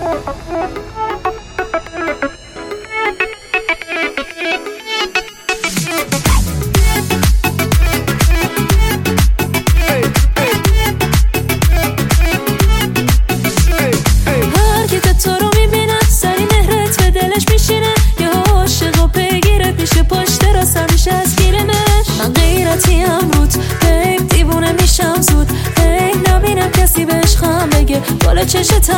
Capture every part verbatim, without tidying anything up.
بالا چشت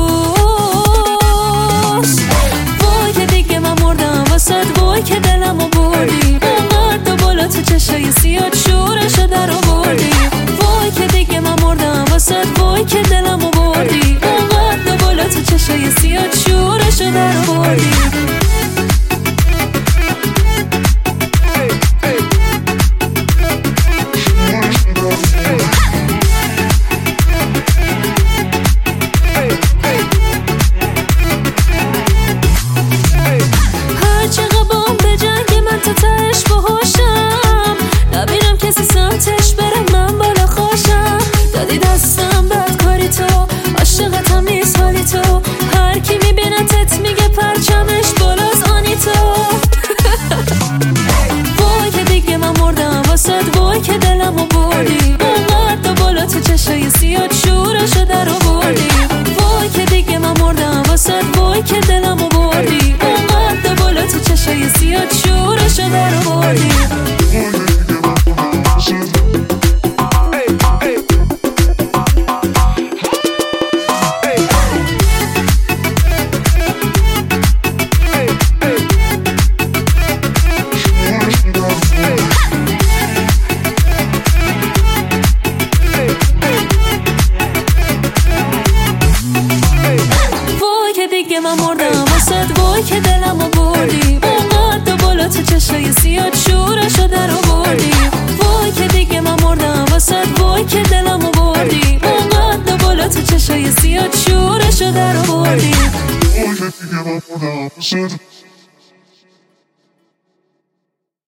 ابروست وای که دیگه من مردم واسد وای که دلمو بردی اونقدر بالا تو چشای سیاد شورشو در آوردی وای که دیگه من مردم واسد وای که دلمو بردی اونقدر بالا تو چشای سیاد شورشو در آوردی سمتش برم من بالا خوشم دادی دستم بدکاری تو عاشقتم نیست حالی تو هر کی میبینتت میگه پرچمش بالاز آنی تو وای که دیگه من مردم واسد وای که دلمو بردی اونقدر بالا تو چشای سیاد شورشو در آوردی وای که دیگه من مردم واسد وای که دلمو بردی اونقدر بالا تو چشای سیاد شورشو در آوردی دیگه من مردم واسد وای که دلمو بردی اونقدر بالا تو چشای سیاد شورشو در آوردی وای که دیگه من مردم واسد وای که دلمو بردی اونقدر بالا تو چشای سیاد شورشو در آوردی وای که دیگه من مردم واسد